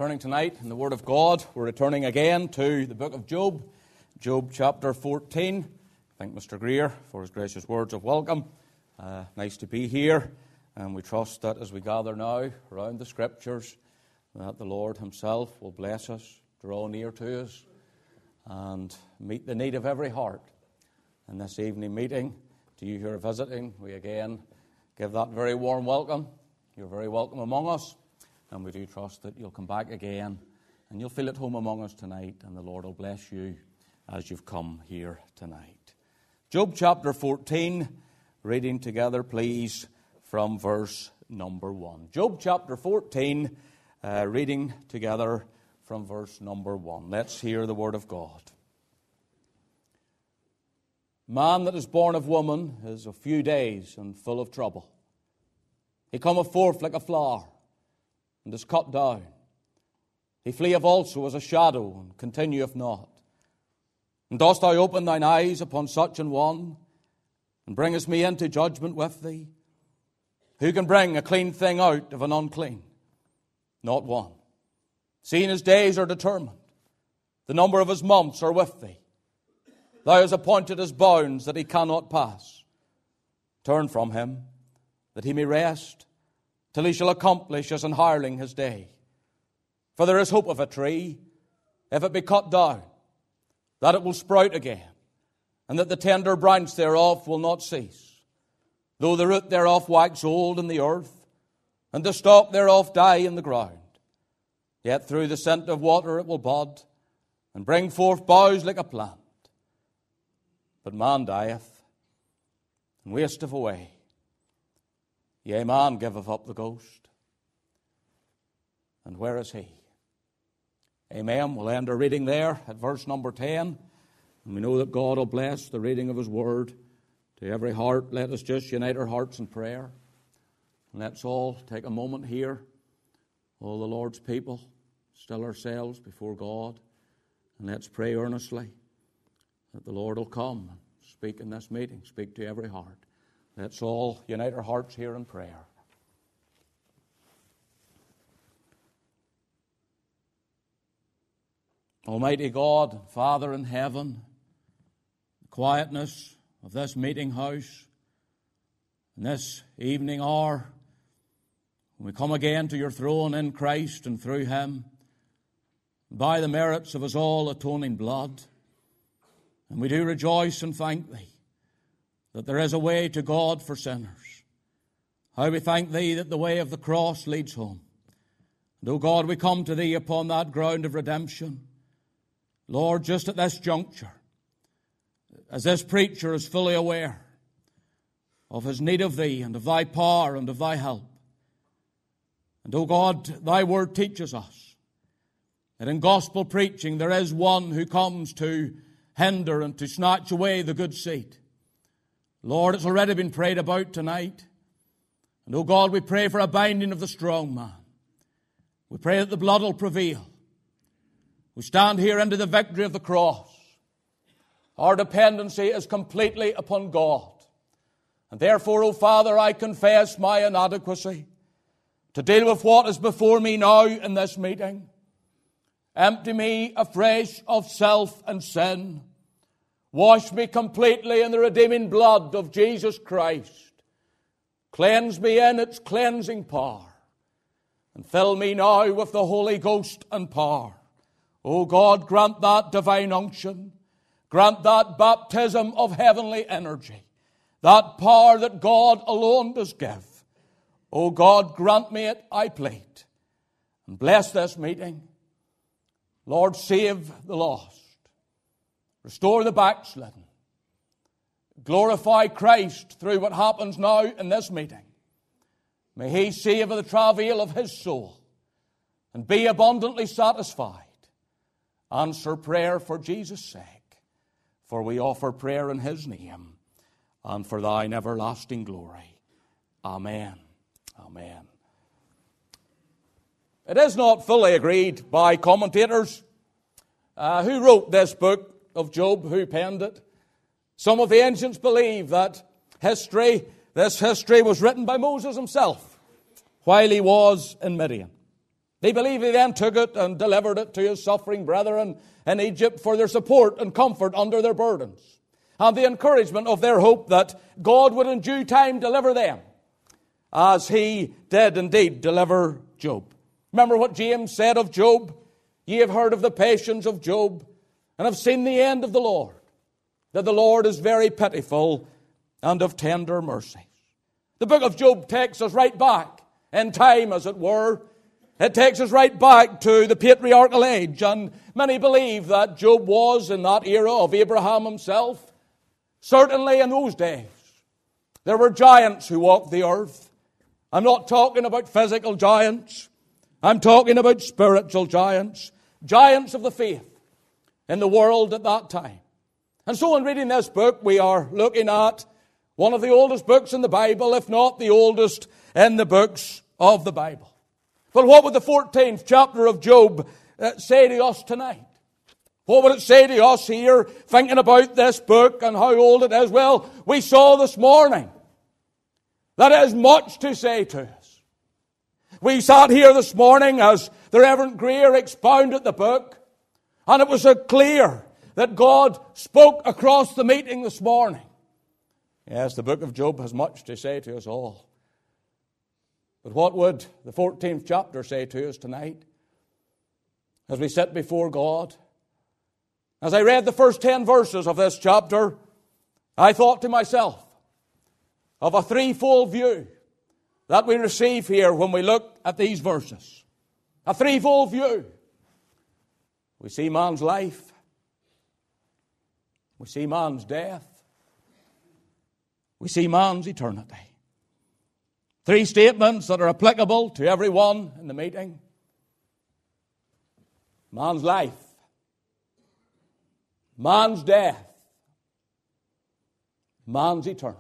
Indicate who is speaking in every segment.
Speaker 1: Turning tonight in the Word of God, we're returning again to the book of Job, Job chapter 14. Thank Mr. Greer for his gracious words of welcome. Nice to be here, and we trust that as we gather now around the Scriptures, that the Lord Himself will bless us, draw near to us, and meet the need of every heart. In this evening meeting, to you who are visiting, we again give that very warm welcome. You're very welcome among us. And we do trust that you'll come back again and you'll feel at home among us tonight, and the Lord will bless you as you've come here tonight. Job chapter 14, reading together, please, from verse number 1. Job chapter 14, reading together from verse number 1. Let's hear the word of God. Man that is born of woman is of few days and full of trouble. He cometh forth like a flower, and is cut down. He fleeth also as a shadow, and continueth not. And dost thou open thine eyes upon such an one, and bringest me into judgment with thee? Who can bring a clean thing out of an unclean? Not one. Seeing his days are determined, the number of his months are with thee. Thou hast appointed his bounds that he cannot pass. Turn from him, that he may rest, till he shall accomplish as an hireling his day. For there is hope of a tree, if it be cut down, that it will sprout again, and that the tender branch thereof will not cease. Though the root thereof wax old in the earth, and the stalk thereof die in the ground, yet through the scent of water it will bud, and bring forth boughs like a plant. But man dieth, and wasteth away. Yea, man giveth up the ghost. And where is he? Amen. We'll end our reading there at verse number 10. And we know that God will bless the reading of His Word to every heart. Let us just unite our hearts in prayer. And let's all take a moment here, all the Lord's people, still ourselves before God. And let's pray earnestly that the Lord will come and speak in this meeting, speak to every heart. Let's all unite our hearts here in prayer. Almighty God, Father in heaven, the quietness of this meeting house, in this evening hour, when we come again to your throne in Christ and through Him, by the merits of His all-atoning blood, and we do rejoice and thank Thee that there is a way to God for sinners. How we thank Thee that the way of the cross leads home. And, O God, we come to Thee upon that ground of redemption. Lord, just at this juncture, as this preacher is fully aware of his need of Thee and of Thy power and of Thy help. And, O God, Thy Word teaches us that in gospel preaching there is one who comes to hinder and to snatch away the good seed. Lord, it's already been prayed about tonight. And, oh God, we pray for a binding of the strong man. We pray that the blood will prevail. We stand here under the victory of the cross. Our dependency is completely upon God. And therefore, O Father, I confess my inadequacy to deal with what is before me now in this meeting. Empty me afresh of self and sin. Wash me completely in the redeeming blood of Jesus Christ. Cleanse me in its cleansing power. And fill me now with the Holy Ghost and power. O God, grant that divine unction. Grant that baptism of heavenly energy. That power that God alone does give. O God, grant me it, I plead. And bless this meeting. Lord, save the lost. Restore the backslidden. Glorify Christ through what happens now in this meeting. May He save the travail of His soul and be abundantly satisfied. Answer prayer for Jesus' sake, for we offer prayer in His name and for Thine everlasting glory. Amen. Amen. It is not fully agreed by commentators who wrote this book of Job, who penned it. Some of the ancients believe that this history was written by Moses himself while he was in Midian. They believe he then took it and delivered it to his suffering brethren in Egypt for their support and comfort under their burdens, and the encouragement of their hope that God would in due time deliver them, as he did indeed deliver Job. Remember what James said of Job? Ye have heard of the patience of Job, and have seen the end of the Lord, that the Lord is very pitiful and of tender mercies. The book of Job takes us right back in time, as it were. It takes us right back to the patriarchal age, and many believe that Job was in that era of Abraham himself. Certainly in those days, there were giants who walked the earth. I'm not talking about physical giants. I'm talking about spiritual giants, giants of the faith in the world at that time. And so in reading this book, we are looking at one of the oldest books in the Bible, if not the oldest in the books of the Bible. But what would the 14th chapter of Job say to us tonight? What would it say to us here, thinking about this book and how old it is? Well, we saw this morning that it has much to say to us. We sat here this morning as the Reverend Greer expounded the book, and it was clear that God spoke across the meeting this morning. Yes, the book of Job has much to say to us all. But what would the 14th chapter say to us tonight as we sit before God? As I read the first 10 verses of this chapter, I thought to myself of a threefold view that we receive here when we look at these verses. A threefold view. We see man's life. We see man's death. We see man's eternity. Three statements that are applicable to everyone in the meeting. Man's life. Man's death. Man's eternity.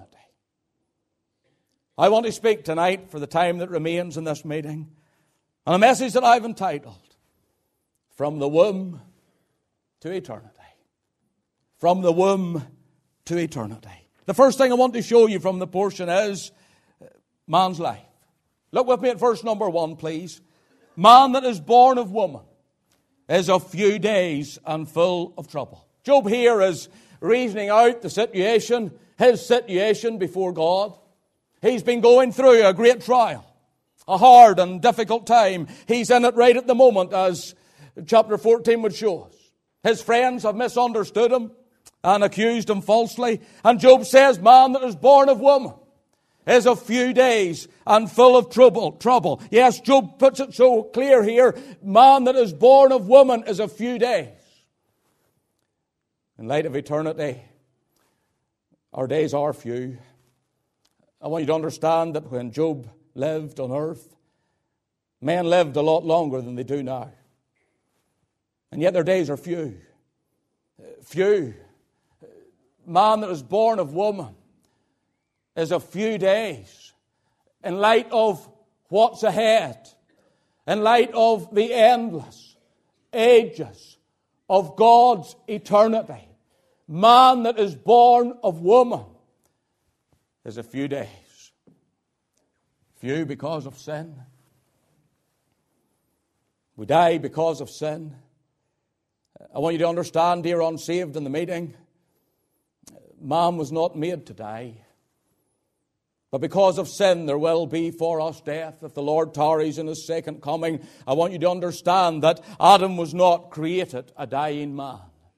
Speaker 1: I want to speak tonight, for the time that remains in this meeting, on a message that I've entitled, From the Womb to Eternity. From the womb to eternity. The first thing I want to show you from the portion is man's life. Look with me at verse number 1, please. Man that is born of woman is of few days and full of trouble. Job here is reasoning out the situation, his situation before God. He's been going through a great trial, a hard and difficult time. He's in it right at the moment, as chapter 14 would show us. His friends have misunderstood him and accused him falsely. And Job says, man that is born of woman is of few days and full of trouble. Yes, Job puts it so clear here. Man that is born of woman is of few days. In light of eternity, our days are few. I want you to understand that when Job lived on earth, men lived a lot longer than they do now. And yet their days are few. Few. Man that is born of woman is of few days. In light of what's ahead, in light of the endless ages of God's eternity, man that is born of woman is a few days. Few because of sin. We die because of sin. I want you to understand, dear unsaved in the meeting, man was not made to die. But because of sin, there will be for us death if the Lord tarries in His second coming. I want you to understand that Adam was not created a dying man.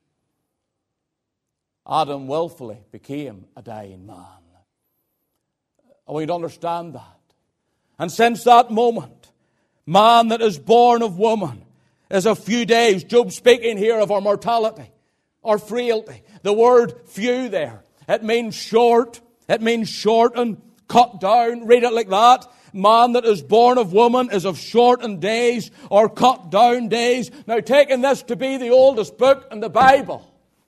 Speaker 1: Adam willfully became a dying man. I want you to understand that. And since that moment, man that is born of woman is a few days. Job speaking here of our mortality, our frailty. The word few there, it means short, it means shorten, cut down. Read it like that. Man that is born of woman is of shortened days or cut down days. Now, taking this to be the oldest book in the Bible,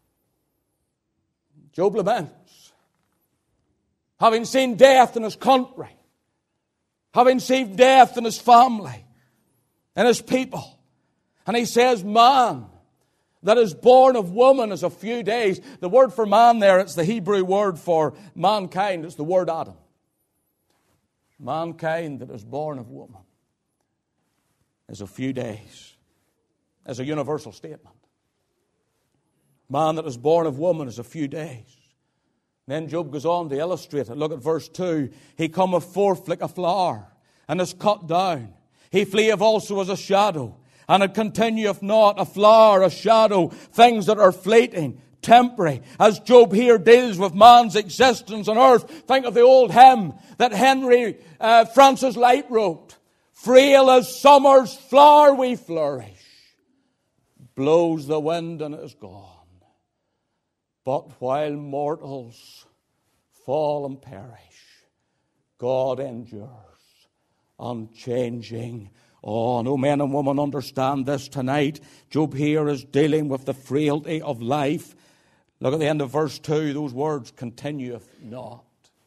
Speaker 1: Job laments, having seen death in his country, having seen death in his family and his people. And he says, man that is born of woman is a few days. The word for man there, it's the Hebrew word for mankind. It's the word Adam. Mankind that is born of woman. is a few days. As a universal statement. Man that is born of woman is a few days. Then Job goes on to illustrate it. Look at verse 2. He cometh forth like a flower, and is cut down. He fleeth also as a shadow, and it continueth not. A flower, a shadow, things that are fleeting, temporary. As Job here deals with man's existence on earth, think of the old hymn that Henry Francis Light wrote. Frail as summer's flower we flourish. Blows the wind and it is gone. But while mortals fall and perish, God endures, unchanging on. Oh, men and women, understand this tonight. Job here is dealing with the frailty of life. Look at the end of verse 2. Those words, continueth not.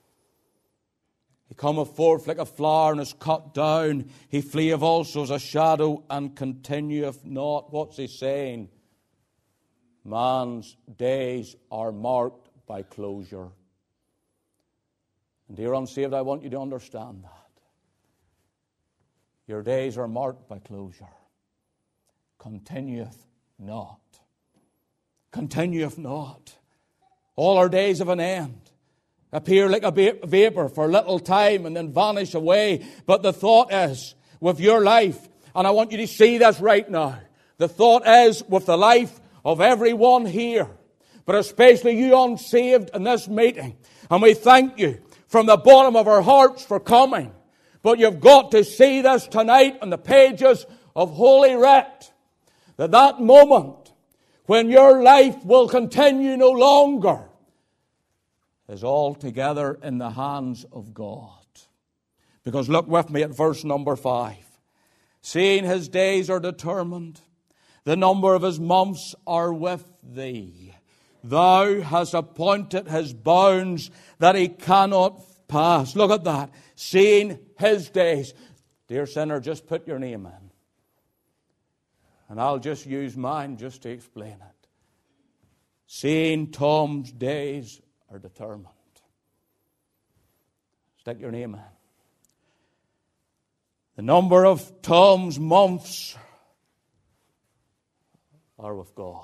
Speaker 1: He cometh forth like a flower and is cut down. He fleeth also as a shadow and continueth not. What's he saying? Man's days are marked by closure. And dear unsaved, I want you to understand that. Your days are marked by closure. Continueth not. Continueth not. All our days have an end. Appear like a vapor for a little time and then vanish away. But the thought is, with your life, and I want you to see this right now, the thought is, with the life of everyone here, but especially you unsaved in this meeting, and we thank you from the bottom of our hearts for coming, but you've got to see this tonight on the pages of Holy Writ, that moment when your life will continue no longer is altogether in the hands of God. Because look with me at verse number 5. Seeing his days are determined, the number of his months are with thee. Thou hast appointed his bounds that he cannot pass. Look at that. Seeing his days. Dear sinner, just put your name in. And I'll just use mine just to explain it. Seeing Tom's days are determined. Stick your name in. The number of Tom's months are with God.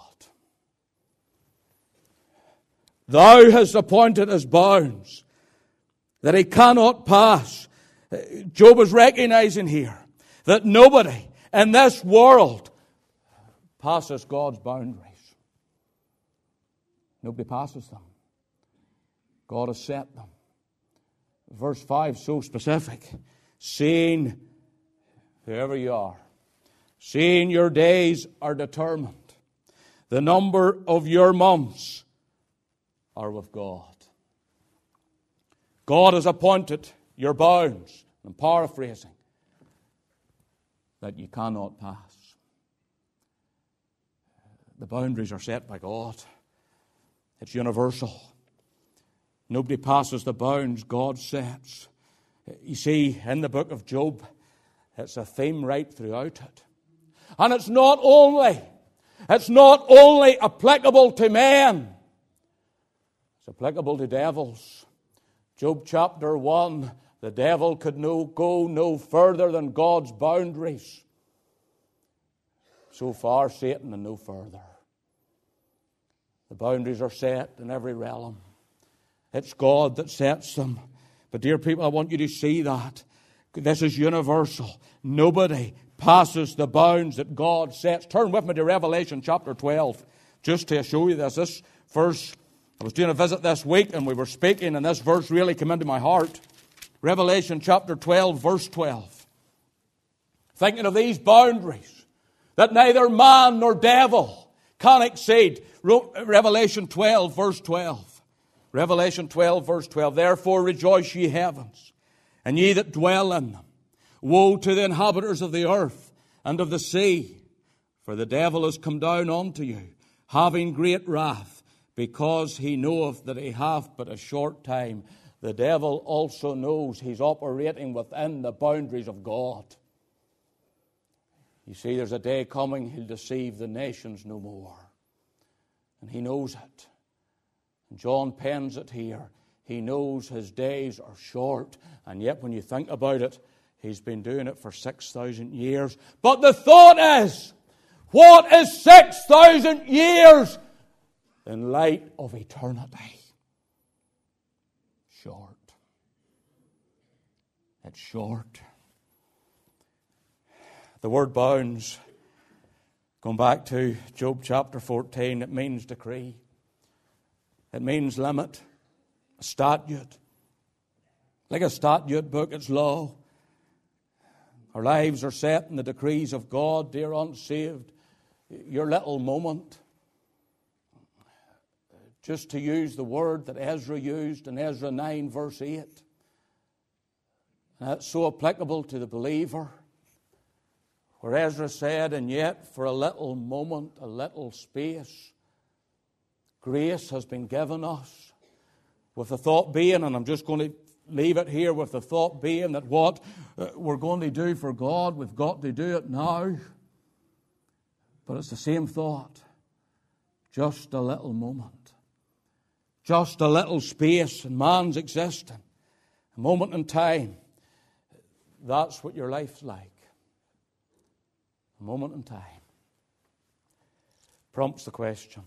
Speaker 1: Thou hast appointed his bounds that he cannot pass. Job is recognizing here that nobody in this world passes God's boundaries. Nobody passes them. God has set them. Verse 5, so specific. Seeing, whoever you are, seeing your days are determined. The number of your months are with God. God has appointed your bounds. I'm paraphrasing. That you cannot pass. The boundaries are set by God. It's universal. Nobody passes the bounds God sets. You see, in the book of Job, it's a theme right throughout it. And it's not only applicable to men. It's applicable to devils. Job chapter 1, the devil could go no further than God's boundaries. So far, Satan, and no further. The boundaries are set in every realm. It's God that sets them. But dear people, I want you to see that. This is universal. Nobody passes the bounds that God sets. Turn with me to Revelation chapter 12, just to show you this. This verse, I was doing a visit this week and we were speaking, and this verse really came into my heart. Revelation chapter 12, verse 12. Thinking of these boundaries that neither man nor devil can exceed. Revelation 12, verse 12. Revelation 12, verse 12. Therefore rejoice, ye heavens, and ye that dwell in them. Woe to the inhabitants of the earth and of the sea, for the devil is come down unto you, having great wrath, because he knoweth that he hath but a short time. The devil also knows he's operating within the boundaries of God. You see, there's a day coming he'll deceive the nations no more. And he knows it. And John pens it here. He knows his days are short. And yet when you think about it, He's been doing it for 6,000 years. But the thought is, what is 6,000 years in light of eternity? Short. It's short. The word bounds, going back to Job chapter 14, it means decree. It means limit, a statute. Like a statute book, it's law. Our lives are set in the decrees of God, dear unsaved. Your little moment, just to use the word that Ezra used in Ezra 9 verse 8. And that's so applicable to the believer. Where Ezra said, and yet for a little moment, a little space, grace has been given us. With the thought being, and I'm just going to leave it here with the thought being that what we're going to do for God, we've got to do it now. But it's the same thought. Just a little moment. Just a little space in man's existence. A moment in time. That's what your life's like. A moment in time. Prompts the question.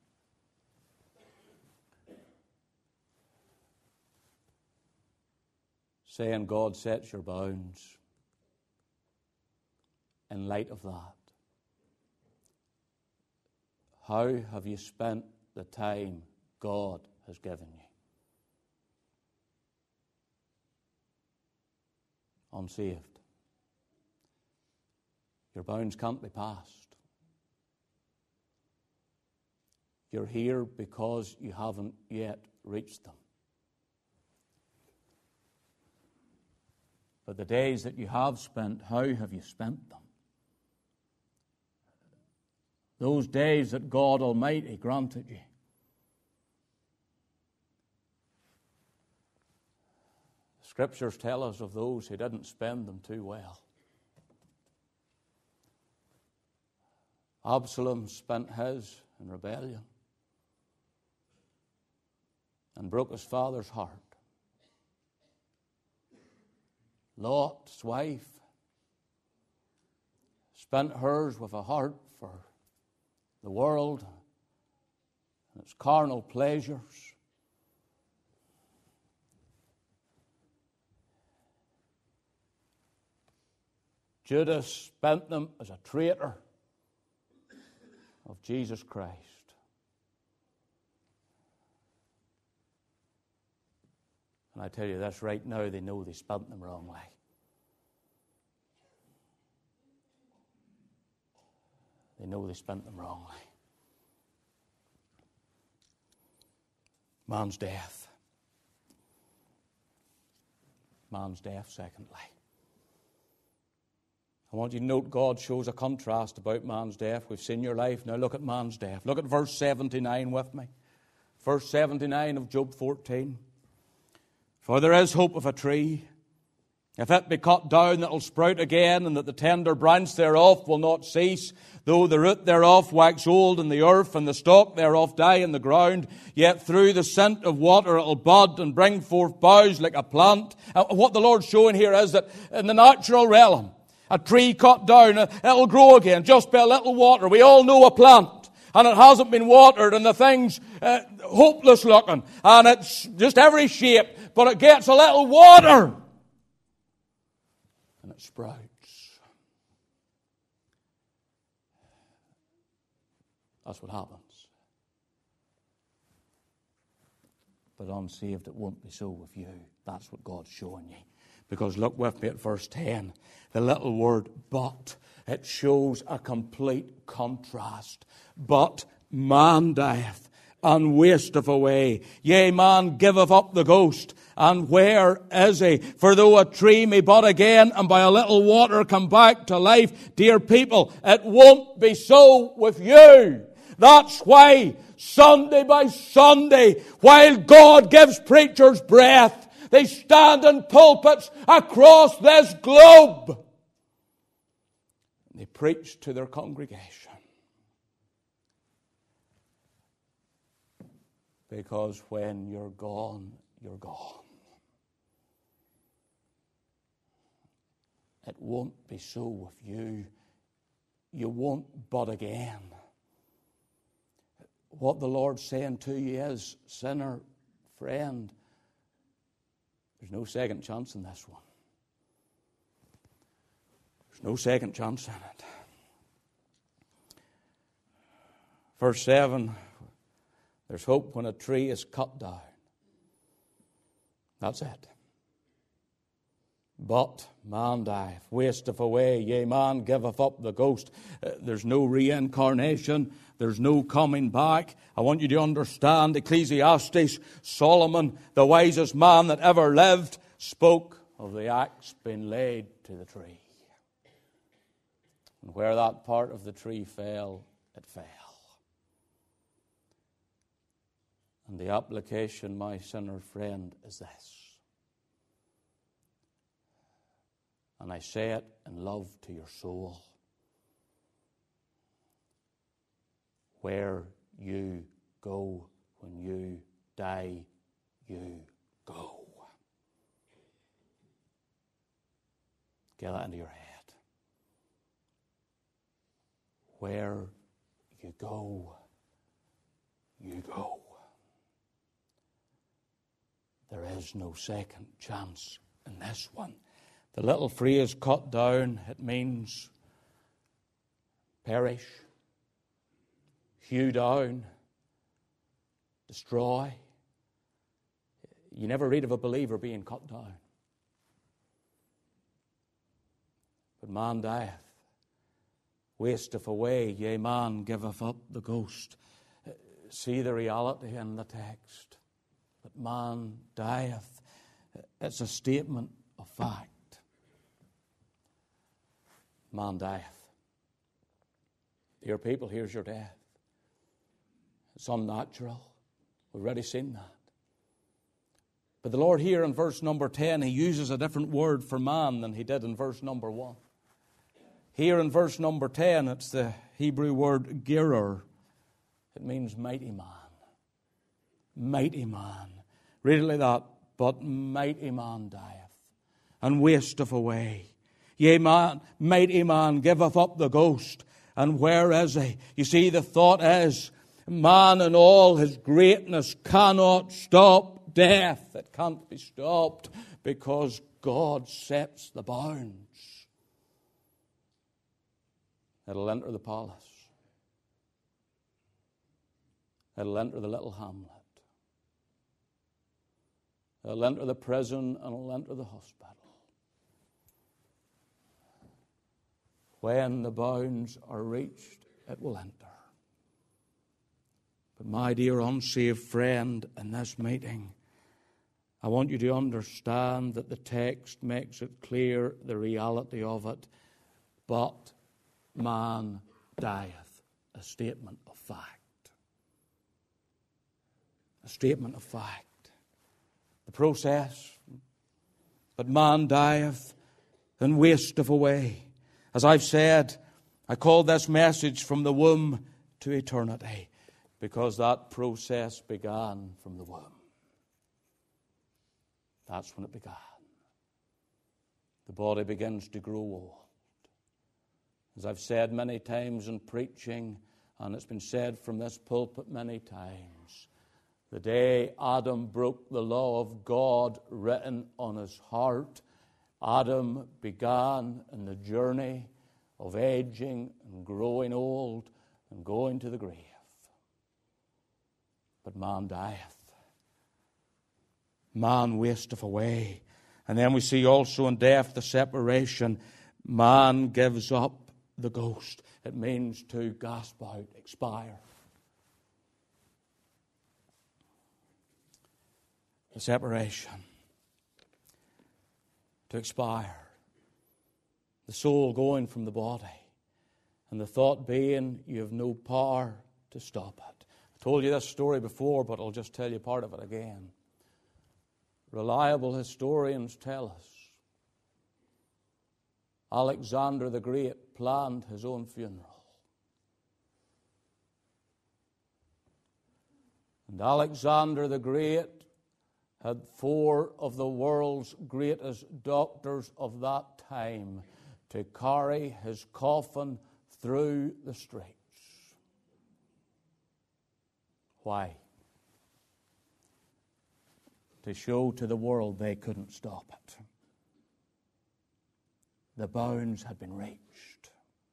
Speaker 1: Saying God sets your bounds in light of that. How have you spent the time God has given you? Unsaved. Your bounds can't be passed. You're here because you haven't yet reached them. But the days that you have spent, how have you spent them? Those days that God Almighty granted you. The Scriptures tell us of those who didn't spend them too well. Absalom spent his in rebellion and broke his father's heart. Lot's wife spent hers with a heart for the world and its carnal pleasures. Judas spent them as a traitor of Jesus Christ. And I tell you this right now, they know they spent them wrongly. They know they spent them wrongly. Man's death. Man's death, secondly. I want you to note God shows a contrast about man's death. We've seen your life. Now look at man's death. Look at verse 79 with me. Verse 79 of Job 14. For there is hope of a tree. If it be cut down, it will sprout again, and that the tender branch thereof will not cease. Though the root thereof wax old in the earth, and the stalk thereof die in the ground, yet through the scent of water it will bud and bring forth boughs like a plant. What the Lord's showing here is that in the natural realm, a tree cut down, it'll grow again, just by a little water. We all know a plant, and it hasn't been watered, and the thing's hopeless looking, and it's just every shape, but it gets a little water, and it sprouts. That's what happens. But unsaved, it won't be so with you. That's what God's showing you. Because look with me at verse 10. The little word but. It shows a complete contrast. But man dieth and wasteth away. Yea, man giveth up the ghost. And where is he? For though a tree may bud again and by a little water come back to life, dear people, it won't be so with you. That's why Sunday by Sunday, while God gives preachers breath, they stand in pulpits across this globe. They preach to their congregation. Because when you're gone, you're gone. It won't be so with you. You won't but again. What the Lord's saying to you is, sinner, friend, there's no second chance in this one. There's no second chance in it. Verse 7, there's hope when a tree is cut down. That's it. But man dieth, wasteth away, yea, man giveth up the ghost. There's no reincarnation. There's no coming back. I want you to understand, Ecclesiastes, Solomon, the wisest man that ever lived, spoke of the axe being laid to the tree. And where that part of the tree fell, it fell. And the application, my sinner friend, is this. And I say it in love to your soul. Where you go when you die, you go. Get that into your head. Where you go, you go. There is no second chance in this one. The little phrase cut down, it means perish, hew down, destroy. You never read of a believer being cut down. But man dieth, wasteth away, yea, man giveth up the ghost. See the reality in the text. But man dieth. It's a statement of fact. Man dieth. Dear people, here's your death. It's unnatural. We've already seen that. But the Lord here in verse number 10, He uses a different word for man than He did in verse number 1. Here in verse number 10, it's the Hebrew word gerer. It means mighty man. Mighty man. Read it like that. But mighty man dieth, and wasteth away. Yea, man, mighty man giveth up the ghost. And where is he? You see, the thought is, man in all his greatness cannot stop death. It can't be stopped because God sets the bounds. It'll enter the palace. It'll enter the little hamlet. It'll enter the prison and it'll enter the hospital. When the bounds are reached, it will enter. But my dear unsaved friend, in this meeting, I want you to understand that the text makes it clear the reality of it. But man dieth, a statement of fact. A statement of fact. The process, but man dieth and wasteth away. As I've said, I call this message from the womb to eternity because that process began from the womb. That's when it began. The body begins to grow old. As I've said many times in preaching, and it's been said from this pulpit many times, the day Adam broke the law of God written on his heart, Adam began in the journey of aging and growing old and going to the grave. But man dieth. Man wasteth away. And then we see also in death the separation. Man gives up the ghost. It means to gasp out, expire. The separation. To expire. The soul going from the body. And the thought being, you have no power to stop it. I told you this story before, but I'll just tell you part of it again. Reliable historians tell us Alexander the Great planned his own funeral. And Alexander the Great had 4 of the world's greatest doctors of that time to carry his coffin through the streets. Why? To show to the world they couldn't stop it. The bounds had been reached.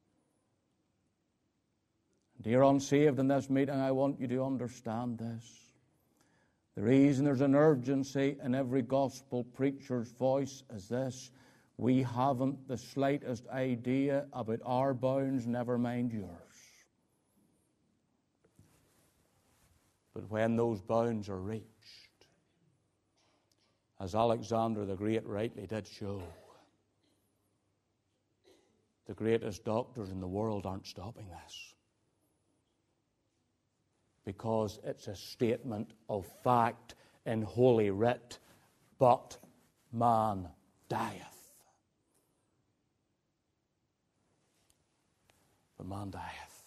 Speaker 1: Dear unsaved, in this meeting, I want you to understand this. The reason there's an urgency in every gospel preacher's voice is this: we haven't the slightest idea about our bounds, never mind yours. But when those bounds are reached, as Alexander the Great rightly did show, the greatest doctors in the world aren't stopping this, because it's a statement of fact in Holy Writ. But man dieth. But man dieth.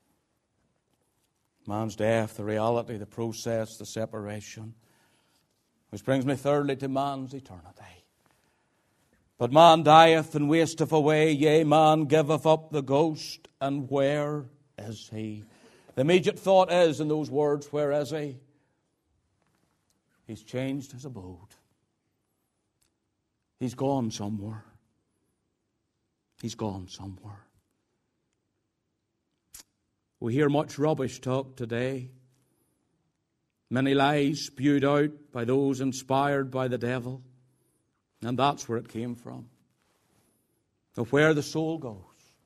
Speaker 1: Man's death, the reality, the process, the separation. Which brings me thirdly to man's eternity. But man dieth and wasteth away, yea, man giveth up the ghost, and where is he? The immediate thought is in those words, where is he? He's changed his abode. He's gone somewhere. He's gone somewhere. We hear much rubbish talk today. Many lies spewed out by those inspired by the devil. And that's where it came from. Of where the soul goes.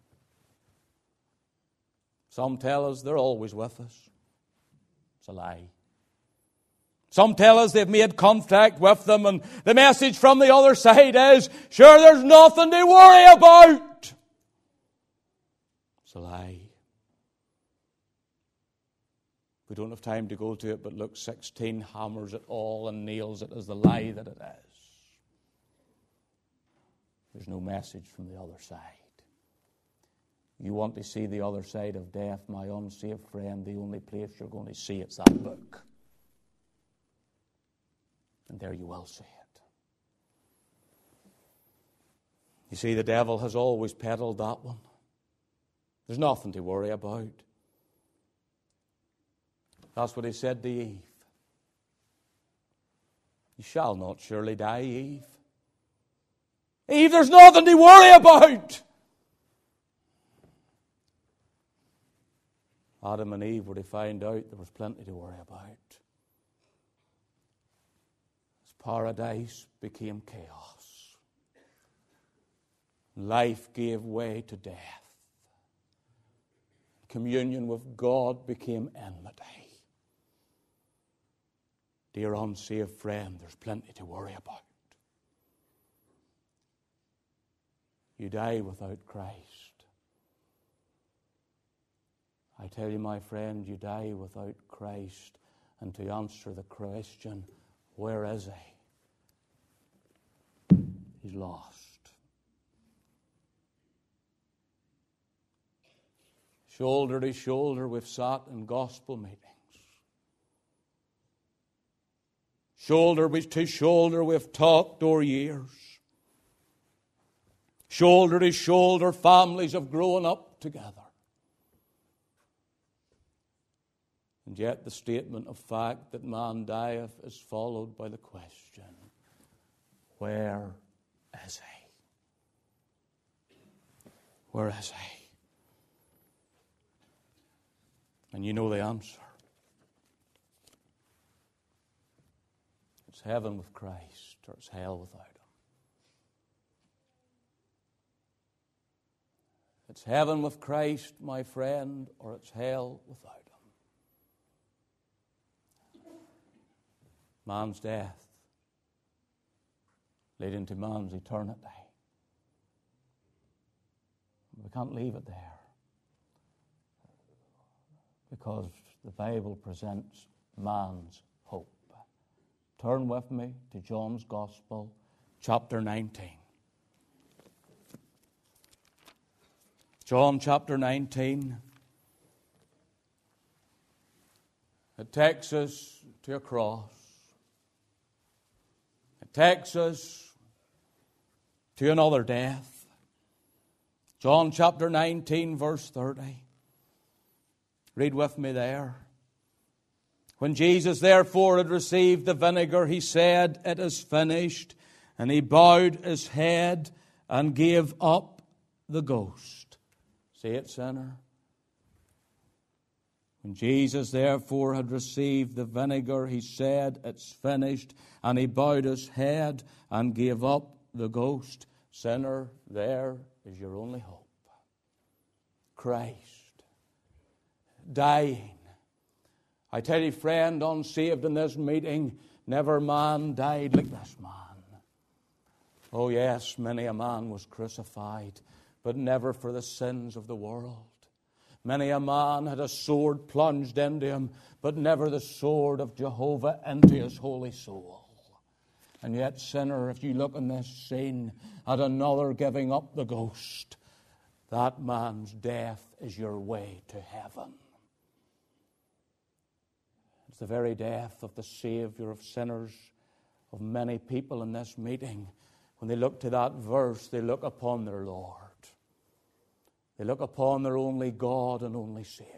Speaker 1: Some tell us they're always with us. It's a lie. Some tell us they've made contact with them, and the message from the other side is, sure, there's nothing to worry about. It's a lie. We don't have time to go to it, but Luke 16 hammers it all and nails it as the lie that it is. There's no message from the other side. You want to see the other side of death, my unsaved friend, the only place you're going to see it's that book. And there you will see it. You see, the devil has always peddled that one. There's nothing to worry about. That's what he said to Eve. You shall not surely die, Eve. Eve, there's nothing to worry about. Adam and Eve were to find out there was plenty to worry about. As paradise became chaos, life gave way to death. Communion with God became enmity. Dear unsaved friend, there's plenty to worry about. You die without Christ. I tell you, my friend, you die without Christ. And to answer the question, where is he? He's lost. Shoulder to shoulder, we've sat in gospel meetings. Shoulder to shoulder, we've talked o'er years. Shoulder to shoulder, families have grown up together. And yet the statement of fact that man dieth is followed by the question, where is he? Where is he? And you know the answer. It's heaven with Christ, or it's hell without him. It's heaven with Christ, my friend, or it's hell without him. Man's death leading to man's eternity. We can't leave it there, because the Bible presents man's hope. Turn with me to John's Gospel, chapter 19. John chapter 19. It takes us to a cross. It takes us to another death. John chapter 19, verse 30. Read with me there. When Jesus therefore had received the vinegar, he said, "It is finished." And he bowed his head and gave up the ghost. See it, sinner? When Jesus therefore had received the vinegar, he said, "It's finished." And he bowed his head and gave up the ghost. Sinner, there is your only hope. Christ dying. I tell you, friend, unsaved in this meeting, never man died like this man. Oh yes, many a man was crucified, but never for the sins of the world. Many a man had a sword plunged into him, but never the sword of Jehovah into his holy soul. And yet, sinner, if you look in this scene at another giving up the ghost, that man's death is your way to heaven. It's the very death of the Savior of sinners, of many people in this meeting. When they look to that verse, they look upon their Lord. They look upon their only God and only Savior.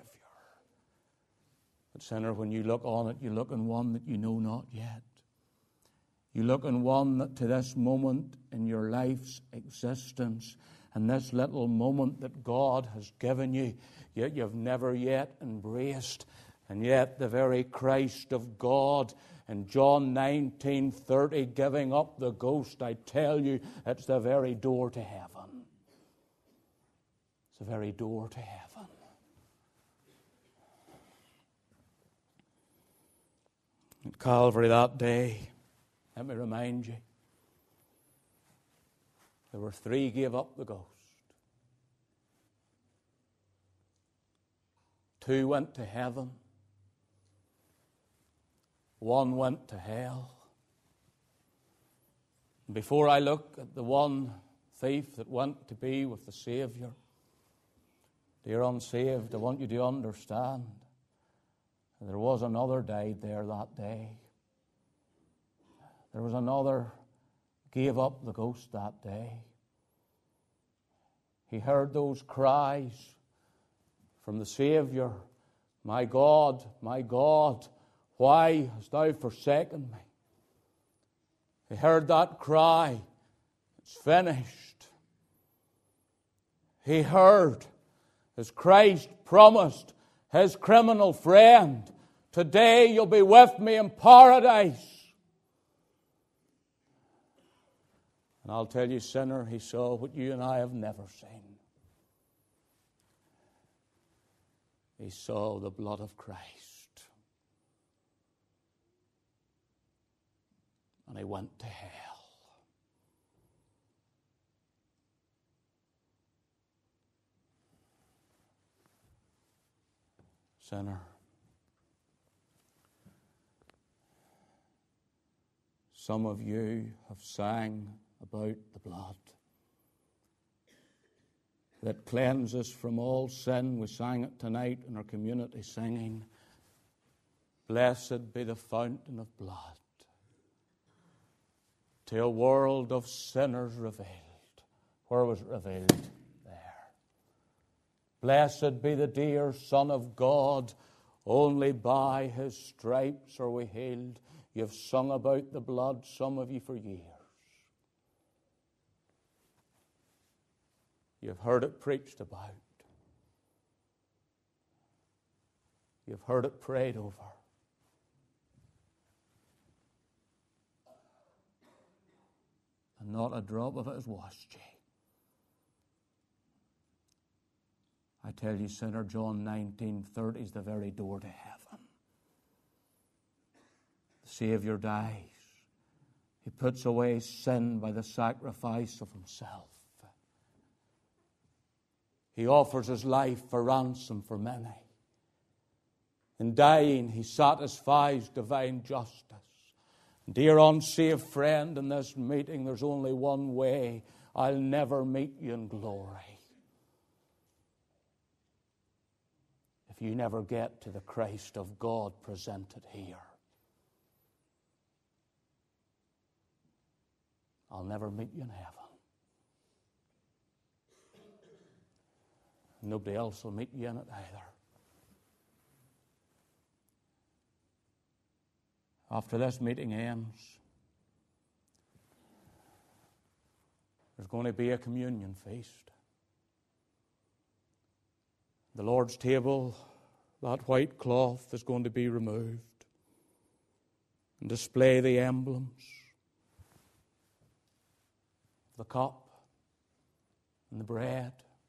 Speaker 1: But sinner, when you look on it, you look on one that you know not yet. You look on one that to this moment in your life's existence, and this little moment that God has given you, yet you've never yet embraced. And yet the very Christ of God in John 19:30 giving up the ghost, I tell you, it's the very door to heaven. It's the very door to heaven. At Calvary that day, let me remind you, there were 3 gave up the ghost. 2 went to heaven. 1 went to hell. And before I look at the one thief that went to be with the Savior, dear unsaved, I want you to understand that there was another died there that day. There was another gave up the ghost that day. He heard those cries from the Savior, my God, why hast thou forsaken me?" He heard that cry, "It's finished." He heard, as Christ promised his criminal friend, "Today you'll be with me in paradise." And I'll tell you, sinner, he saw what you and I have never seen. He saw the blood of Christ. And he went to hell. Sinner, some of you have sang about the blood that cleanses from all sin. We sang it tonight in our community singing, "Blessed be the fountain of blood, to a world of sinners revealed." Where was it revealed? There. Blessed be the dear Son of God, only by his stripes are we healed. You've sung about the blood, some of you, for years. You've heard it preached about. You've heard it prayed over. And not a drop of it has washed you. I tell you, sinner, John 19:30 is the very door to heaven. The Savior dies. He puts away sin by the sacrifice of himself. He offers his life for ransom for many. In dying, he satisfies divine justice. Dear unsaved friend, in this meeting, there's only one way. I'll never meet you in glory if you never get to the Christ of God presented here. I'll never meet you in heaven. Nobody else will meet you in it either. After this meeting ends, there's going to be a communion feast. The Lord's table, that white cloth, is going to be removed and display the emblems, the cup and the bread,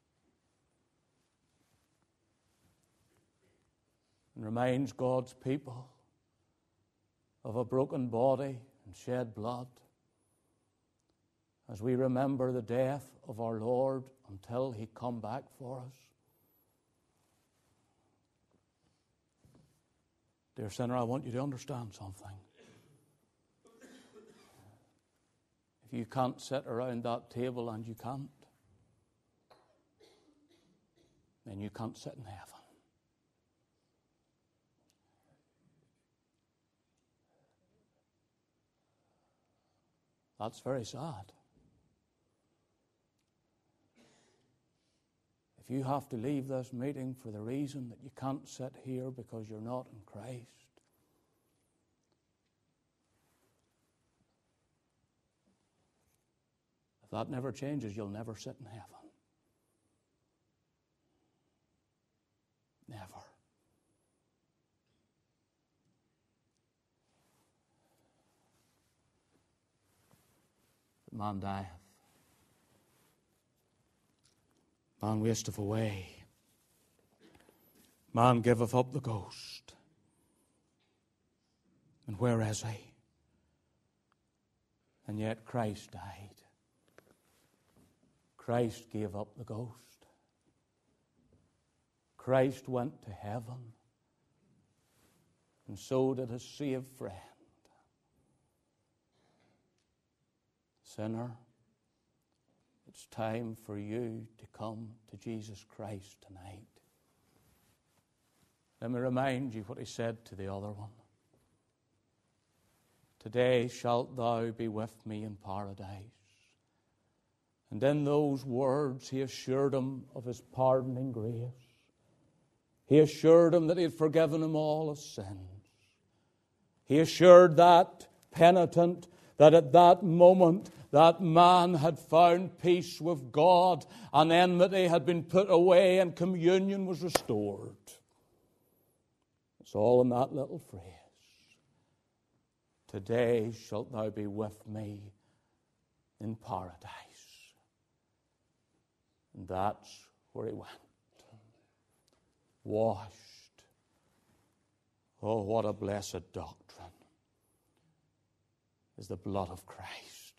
Speaker 1: and reminds God's people of a broken body and shed blood as we remember the death of our Lord until He come back for us. Dear sinner, I want you to understand something. If you can't sit around that table, and you can't, then you can't sit in heaven. That's very sad. If you have to leave this meeting for the reason that you can't sit here because you're not in Christ, if that never changes, you'll never sit in heaven. Never. But man dieth. Man wasteth away. Man giveth up the ghost. And where is he? And yet Christ died. Christ gave up the ghost. Christ went to heaven. And so did his saved friend. Sinner, it's time for you to come to Jesus Christ tonight. Let me remind you what he said to the other one. Today shalt thou be with me in paradise. And in those words he assured him of his pardoning grace. He assured him that he had forgiven him all his sins. He assured that penitent that at that moment that man had found peace with God, and enmity had been put away, and communion was restored. It's all in that little phrase. Today shalt thou be with me in paradise. And that's where he went. Washed. Oh, what a blessed doctrine is the blood of Christ.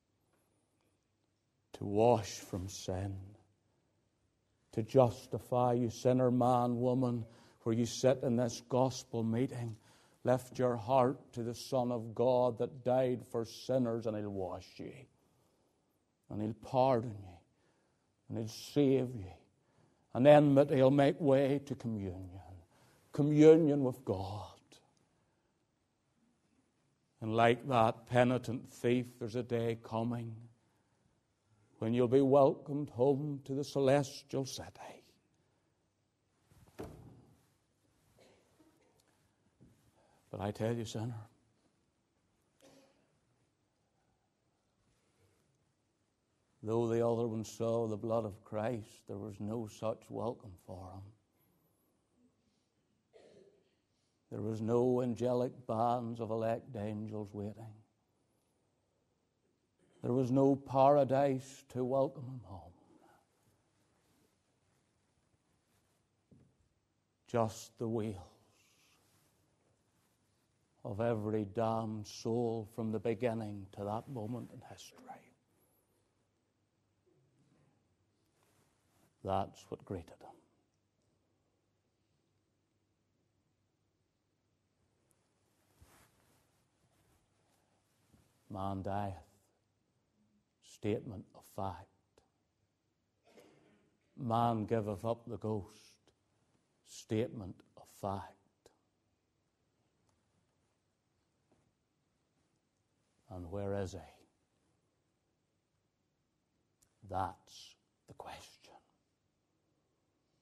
Speaker 1: To wash from sin. To justify you, sinner, man, woman, where you sit in this gospel meeting. Lift your heart to the Son of God that died for sinners, and he'll wash you. And he'll pardon you. And he'll save you. And then he'll make way to communion. Communion with God. And like that penitent thief, there's a day coming when you'll be welcomed home to the celestial city. But I tell you, sinner, though the other one saw the blood of Christ, there was no such welcome for him. There was no angelic bands of elect angels waiting. There was no paradise to welcome him home. Just the wails of every damned soul from the beginning to that moment in history. That's what greeted him. Man dieth. Statement of fact. Man giveth up the ghost. Statement of fact. And where is he? That's the question.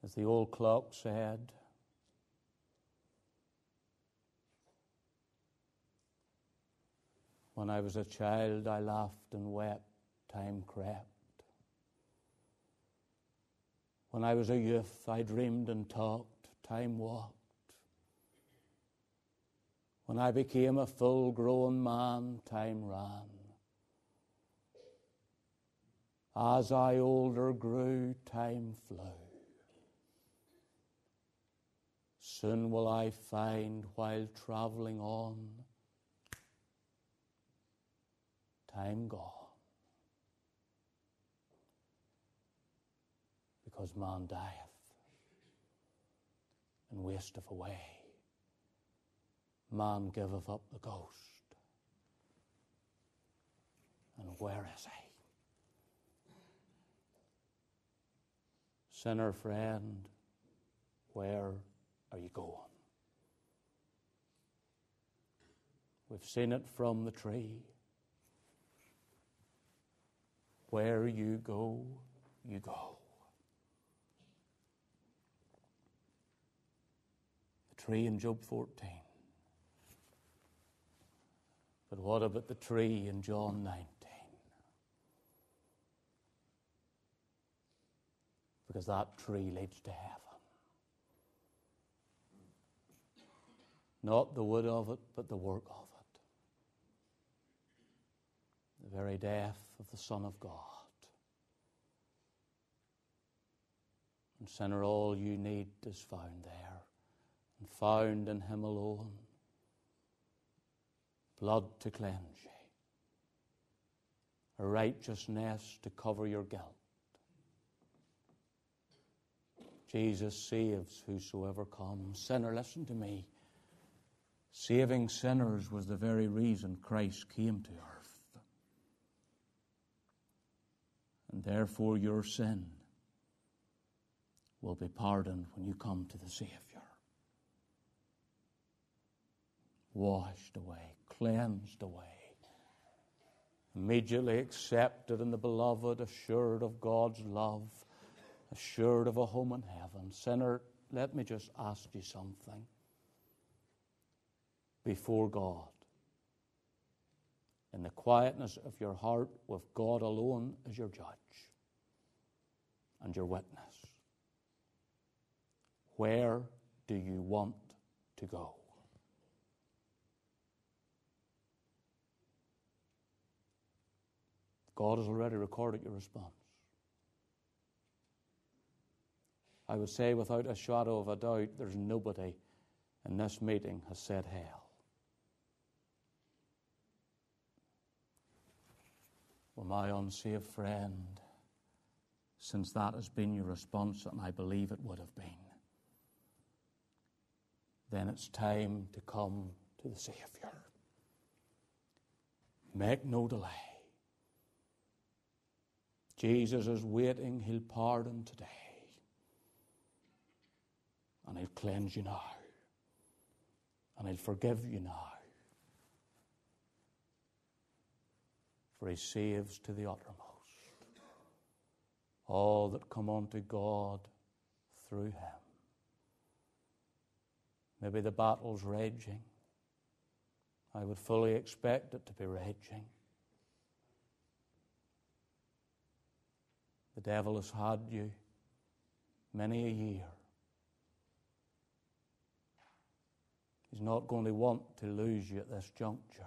Speaker 1: As the old clock said, when I was a child, I laughed and wept, time crept. When I was a youth, I dreamed and talked, time walked. When I became a full-grown man, time ran. As I older grew, time flew. Soon will I find, while travelling on, time gone. Because man dieth and wasteth away. Man giveth up the ghost. And where is he? Sinner friend, where are you going? We've seen it from the tree. Where you go, you go. The tree in Job 14. But what about the tree in John 19? Because that tree leads to heaven. Not the wood of it, but the work of it. The very death of the Son of God. And sinner, all you need is found there, and found in him alone. Blood to cleanse you, a righteousness to cover your guilt. Jesus saves whosoever comes. Sinner, listen to me. Saving sinners was the very reason Christ came to earth. And therefore your sin will be pardoned when you come to the Savior. Washed away, cleansed away, immediately accepted in the beloved, assured of God's love, assured of a home in heaven. Sinner, let me just ask you something. Before God, in the quietness of your heart, with God alone as your judge and your witness, where do you want to go? God has already recorded your response. I would say without a shadow of a doubt, there's nobody in this meeting has said hell. Well, my unsaved friend, since that has been your response, and I believe it would have been, then it's time to come to the Savior. Make no delay. Jesus is waiting. He'll pardon today. And He'll cleanse you now. And He'll forgive you now. For He saves to the uttermost all that come unto God through Him. Maybe the battle's raging. I would fully expect it to be raging. The devil has had you many a year. He's not going to want to lose you at this juncture.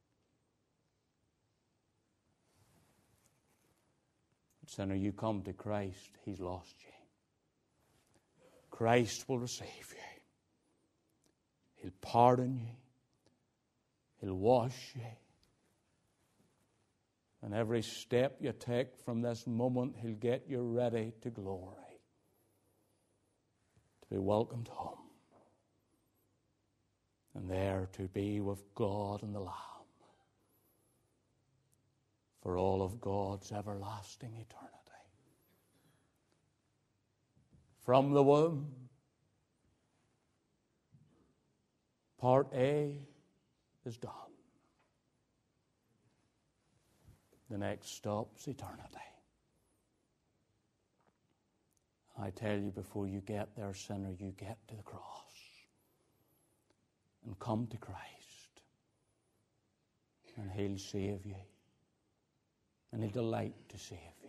Speaker 1: But sinner, you come to Christ, He's lost you. Christ will receive you. He'll pardon you. He'll wash you. And every step you take from this moment, He'll get you ready to glory, to be welcomed home, and there to be with God and the Lamb for all of God's everlasting eternity. From the womb, part A is done. The next stop's eternity. I tell you, before you get there, sinner, you get to the cross and come to Christ, and He'll save you, and He'll delight to save you.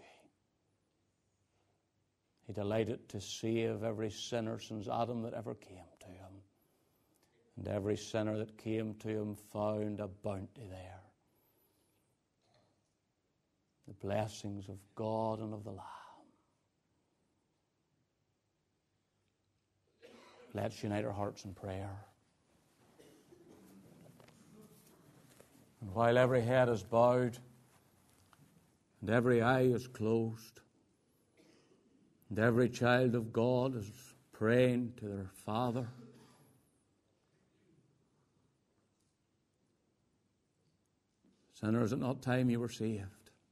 Speaker 1: He delighted to save every sinner since Adam that ever came to Him. And every sinner that came to Him found a bounty there. The blessings of God and of the Lamb. Let's unite our hearts in prayer. And while every head is bowed and every eye is closed, and every child of God is praying to their Father, sinner, is it not time you were saved?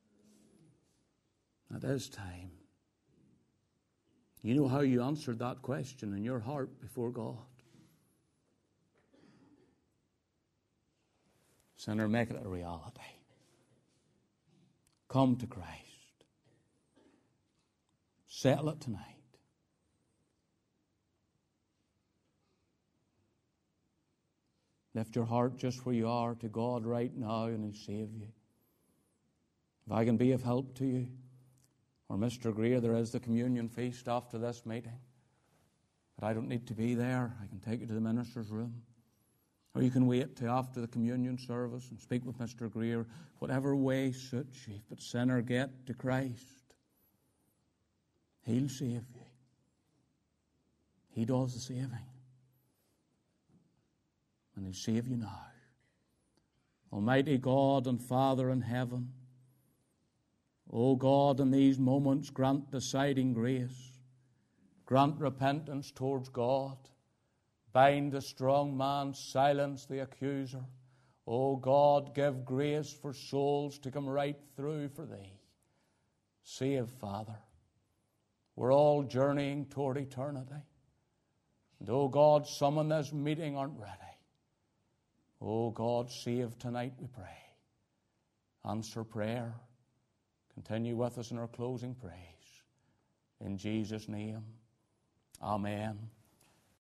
Speaker 1: It is time. You know how you answered that question in your heart before God. Sinner, make it a reality. Come to Christ. Settle it tonight. Lift your heart just where you are to God right now, and He'll save you. If I can be of help to you, or Mr. Greer, there is the communion feast after this meeting. But I don't need to be there. I can take you to the minister's room. Or you can wait till after the communion service and speak with Mr. Greer. Whatever way suits you. But sinner, get to Christ. He'll save you. He does the saving. And He'll save you now. Almighty God and Father in heaven, O God, in these moments grant deciding grace. Grant repentance towards God. Bind the strong man, silence the accuser. O God, give grace for souls to come right through for Thee. Save, Father. We're all journeying toward eternity. And, O God, some in this meeting aren't ready. O God, save tonight, we pray. Answer prayer. Continue with us in our closing praise. In Jesus' name, amen.